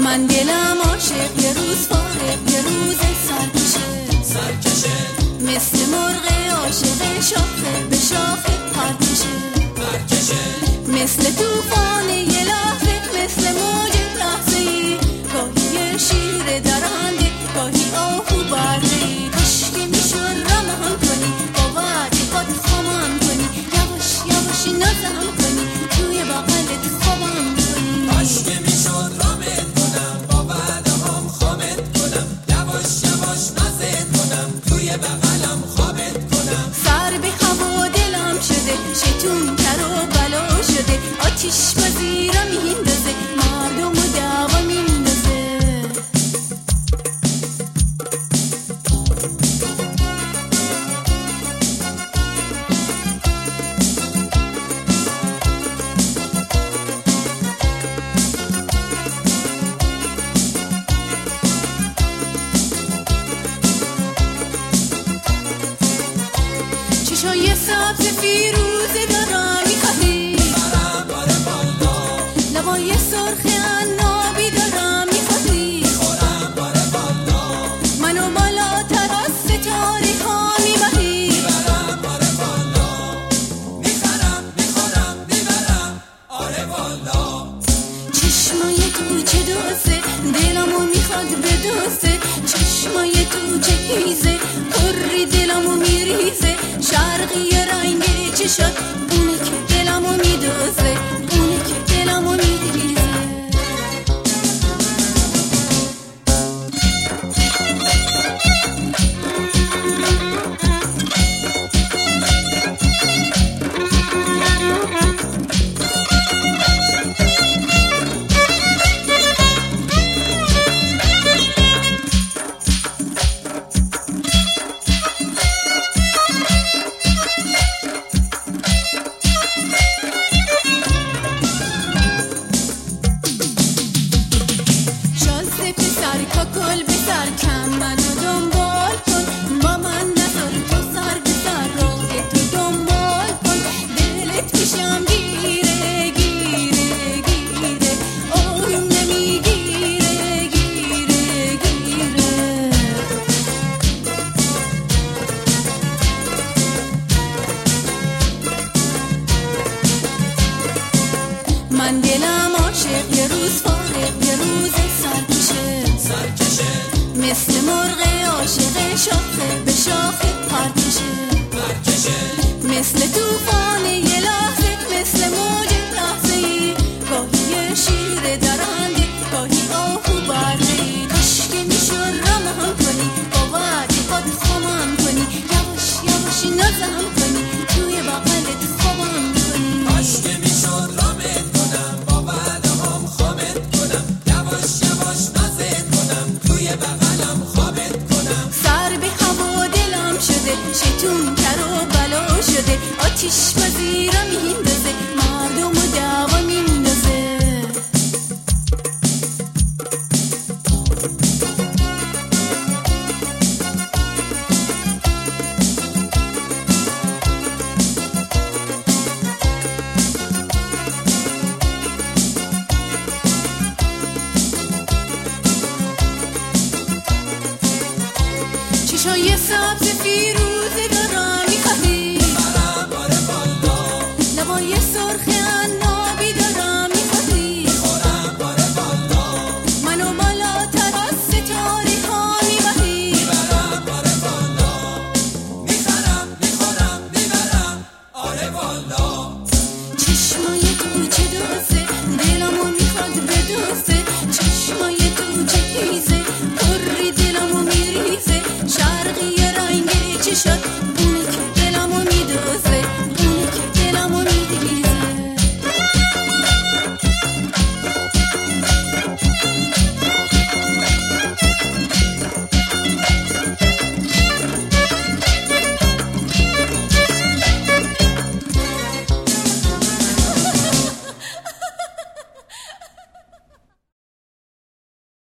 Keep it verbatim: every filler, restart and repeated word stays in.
من دلم عاشق یه روز فارغ یه روز سرکشه سرکشه مثل مرغ عاشق شاخه به شاخه پرکشه پرکشه مثل توفان یه لحظه مثل موج لحظه‌ای گاهی شیر درنده گاهی آهو برده‌ای کاشکی میشد رمهم کنی با وعده خود خامم کنی یواش یواش نازم کنی توی بغلت خوابم کنی کاشکی میشد رامت کنم با وعده هم خامت کنم یواش یواش نازت کنم توی بغلم خوابت کنم سر به هوا دلم شده شیطون تر و بلا شده آتیش بازیرم میندازه مردم و دعوا میندازه چشای سبز فیروزه دارم میخوادی برم باره بالا لبای سرخ عنابی دارم میخوادی خورم باره بالا منو بالاتر از ستاره ها میبری برم باره بالا میخرم میخورم میبرم آره والا چشمای تو چه دوسته دلمو میخواد بدوسته چشمای تو چه هیزه پری دلمو میریزه شرقی رنگی چشات اونه که دلمو میدوزه اونه که دلمو میریزه کل به سر کم منو دنبال کن با من نذار تو سر به سر راه تو دنبال کن دلت پیشم گیره گیره گیره آروم نمیگیره گیره گیره من دلم عاشق یه روز فارغ یه روز سرکشه سرکشه مثل مرغ عاشق شاخه به شاخه پرکشه پرکشه مثل توفان یه لحظه مثل موج لحظه‌ای گاهی شیر درنده گاهی آهو برده‌ای کاشکی میشد رمهم کنی با وعده خود خامم کنی یواش یواش نازم کنی توی بغلت خوابم کنی کاشکی میشد رامت کنم با وعده هم خامت کنم یواش یواش نازت کنم توی بغلم خوابت کنم سر به هوا دلم شده شیطون تر و بلا شده آتیش بازیرم میندازه مردم و دعوا میندازه چشای سبز فیروزه دارم میخوادی برم باره بالا لبای سرخ عنابی دارم میخوادی خورم باره بالا منو بالاتر از ستاره ها میبری برم باره بالا میخرم میخورم میبرم آره والا